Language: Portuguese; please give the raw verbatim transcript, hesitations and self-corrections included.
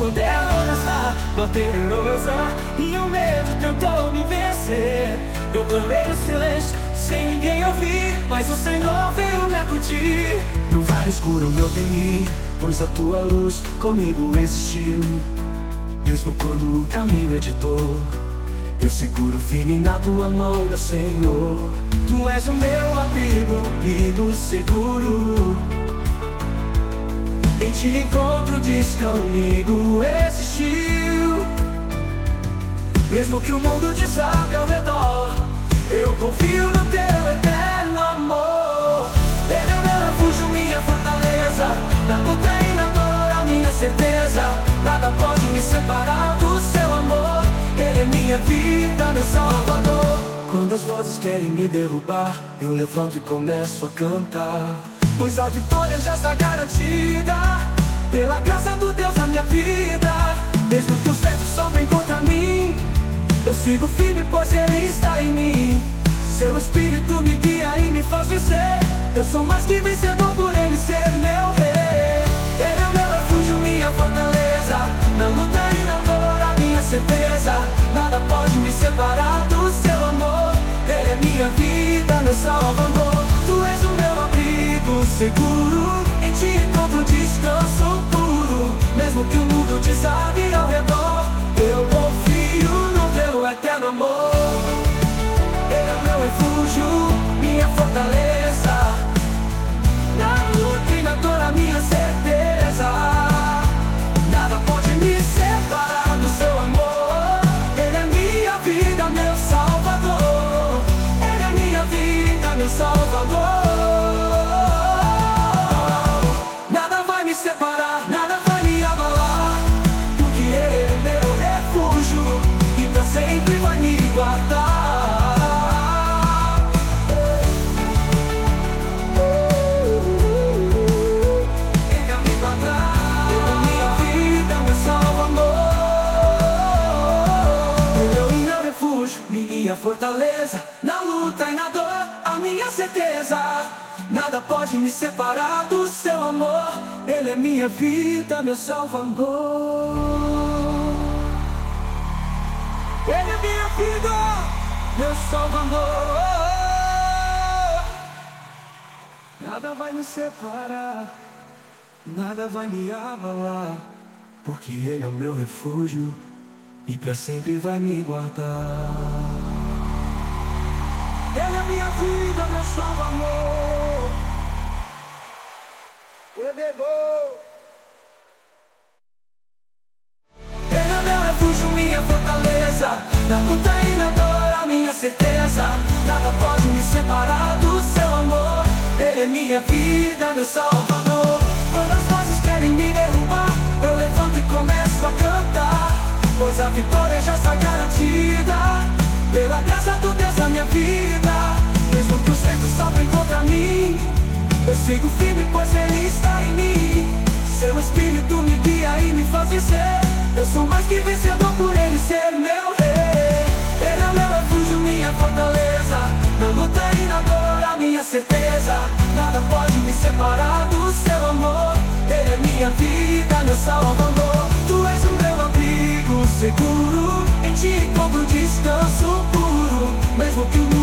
poderosa, poderosa. E o medo tentou me vencer. Eu clamei no silêncio, sem ninguém ouvir, mas o Senhor veio me acudir. No vale escuro eu temi, pois a tua luz comigo existiu. Mesmo quando o caminho é de dor, eu seguro firme na tua mão, meu Senhor. Tu és o meu abrigo, abrigo seguro. Em ti encontro, diz que comigo existiu. Mesmo que o mundo desabe ao redor, eu confio no teu eterno amor. Ele é o meu refúgio, minha fortaleza. Na luta e na dor, a minha certeza. Nada pode me separar do seu amor. Ele é minha vida, meu salvador. Quando as vozes querem me derrubar, eu levanto e começo a cantar, pois a vitória já está garantida, pela graça do Deus na minha vida. Mesmo que os ventos sobrem contra mim, eu sigo firme, pois Ele está em mim. Seu Espírito me guia e me faz vencer. Eu sou mais que vencedor por Ele ser meu rei. Ele é o meu refúgio, minha fortaleza. Na luta e na dor, a minha certeza. Nada pode me separar do seu amor. Ele é minha vida, meu salvador. Tu és o meu abrigo seguro. Em ti encontro descanso puro. Mesmo que o mundo desabe ao redor, eu confio no teu eterno amor. Ele é o meu refúgio, minha fortaleza. Na luta e na dor, a minha certeza. Nada pode me separar do seu amor. Ele é minha vida, meu salvador. Ele é minha vida, meu salvador. Nada vai me separar, nada vai me abalar, porque Ele é meu refúgio e pra sempre vai me guardar. Minha fortaleza, na luta e na dor, a minha certeza. Nada pode me separar do seu amor. Ele é minha vida, meu salvador. Ele é minha vida, meu salvador. Nada vai me separar, nada vai me abalar, porque Ele é o meu refúgio e pra sempre vai me guardar. Ele é minha vida, meu salvador. Ele é bom. Ele é meu refúgio, minha fortaleza. Na luta e na dor, a minha certeza. Nada pode me separar do seu amor. Ele é minha vida, meu salvador. Quando as vozes querem me derrubar, eu levanto e começo a cantar, pois a vitória já está garantida, pela graça do Deus na minha vida. Mesmo que os ventos sobrem contra mim, eu sigo firme, pois Ele está em mim. Seu Espírito me guia e me faz vencer. Eu sou mais que vencedor por Ele ser meu rei. Ele é o meu refúgio, minha fortaleza. Na luta e na dor, a minha certeza. Nada pode me separar do seu amor. Ele é minha vida, meu salvador. Tu és o meu abrigo seguro. Em ti encontro descanso puro. Mesmo que o